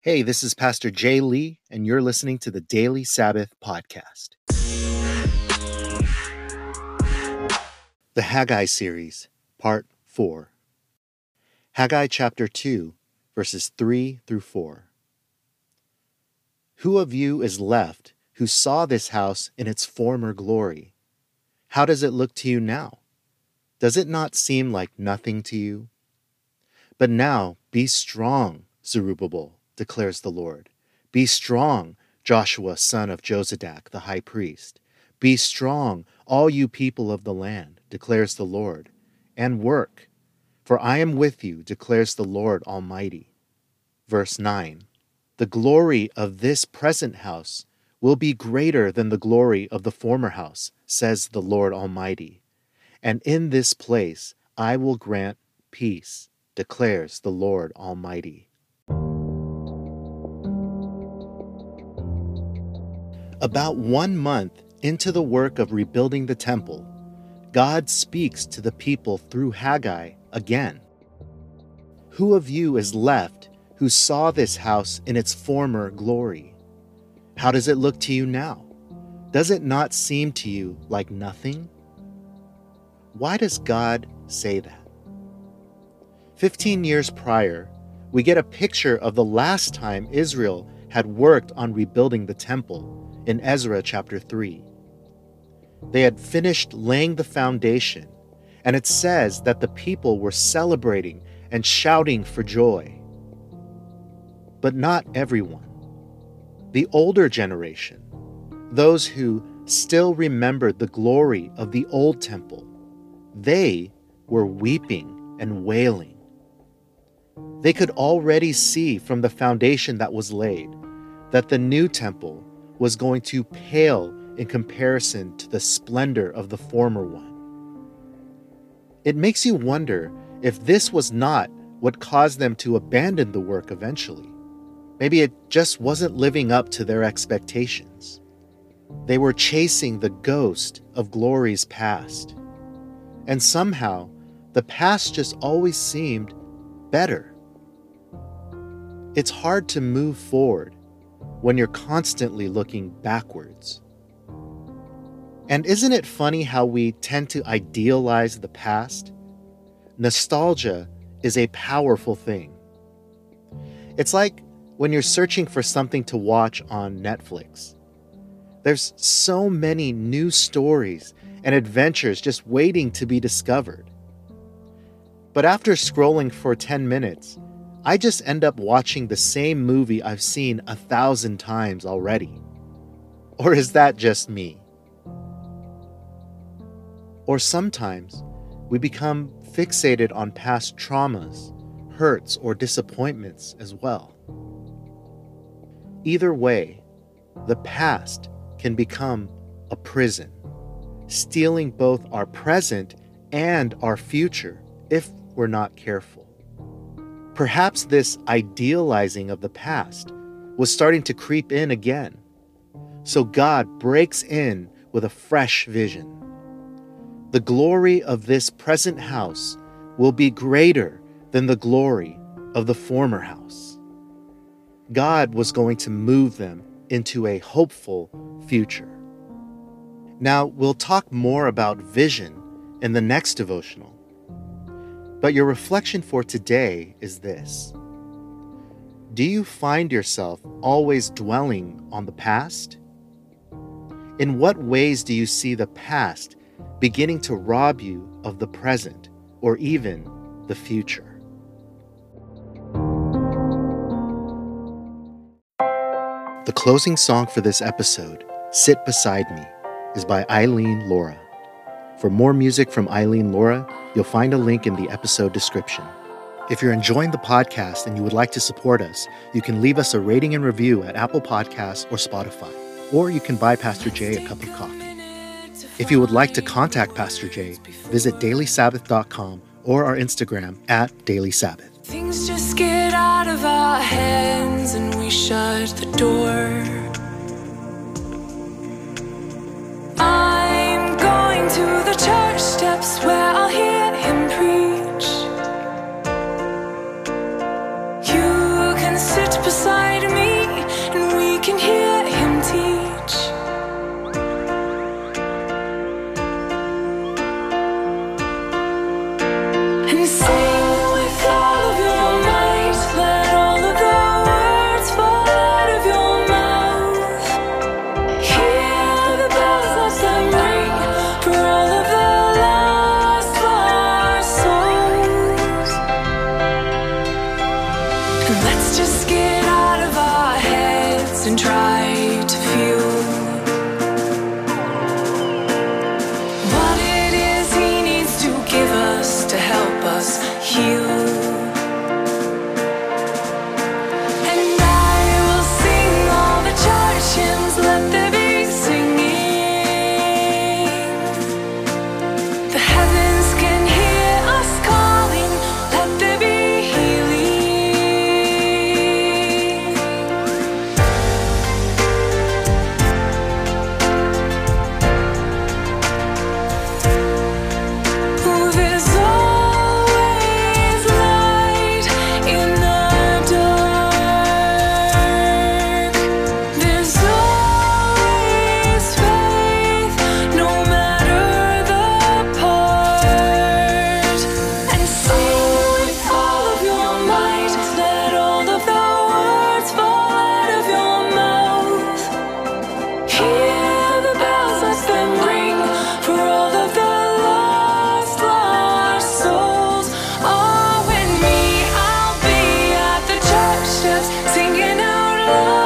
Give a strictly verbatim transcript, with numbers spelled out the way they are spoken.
Hey, this is Pastor Jay Lee, and you're listening to the Daily Sabbath Podcast. The Haggai Series, Part four. Haggai chapter two, verses three through four. Who of you is left who saw this house in its former glory? How does it look to you now? Does it not seem like nothing to you? But now be strong, Zerubbabel, declares the Lord. Be strong, Joshua son of Jozadak, the high priest. Be strong, all you people of the land, declares the Lord, and work, for I am with you, declares the Lord Almighty. Verse nine. The glory of this present house will be greater than the glory of the former house, says the Lord Almighty. And in this place I will grant peace, declares the Lord Almighty. About one month into the work of rebuilding the temple, God speaks to the people through Haggai again. Who of you is left who saw this house in its former glory? How does it look to you now? Does it not seem to you like nothing? Why does God say that? Fifteen years prior, we get a picture of the last time Israel had worked on rebuilding the temple in Ezra chapter three. They had finished laying the foundation, and it says that the people were celebrating and shouting for joy. But not everyone. The older generation, those who still remembered the glory of the old temple, they were weeping and wailing. They could already see from the foundation that was laid that the new temple was going to pale in comparison to the splendor of the former one. It makes you wonder if this was not what caused them to abandon the work eventually. Maybe it just wasn't living up to their expectations. They were chasing the ghost of glories past. And somehow, the past just always seemed better. It's hard to move forward when you're constantly looking backwards. And isn't it funny how we tend to idealize the past? Nostalgia is a powerful thing. It's like when you're searching for something to watch on Netflix. There's so many new stories and adventures just waiting to be discovered. But after scrolling for ten minutes, I just end up watching the same movie I've seen a thousand times already. Or is that just me? Or sometimes we become fixated on past traumas, hurts, or disappointments as well. Either way, the past can become a prison, stealing both our present and our future if we're not careful. Perhaps this idealizing of the past was starting to creep in again. So God breaks in with a fresh vision. The glory of this present house will be greater than the glory of the former house. God was going to move them into a hopeful future. Now, we'll talk more about vision in the next devotional. But your reflection for today is this. Do you find yourself always dwelling on the past? In what ways do you see the past beginning to rob you of the present or even the future? The closing song for this episode, Sit Beside Me, is by Eileen Laura. For more music from Eileen Laura, you'll find a link in the episode description. If you're enjoying the podcast and you would like to support us, you can leave us a rating and review at Apple Podcasts or Spotify, or you can buy Pastor Jay a cup of coffee. If you would like to contact Pastor Jay, visit daily sabbath dot com or our Instagram at Daily Sabbath. Things just get out of our hands and we shut the door. I'm going to the church steps where I'll hear him preach. You can sit beside singing out loud.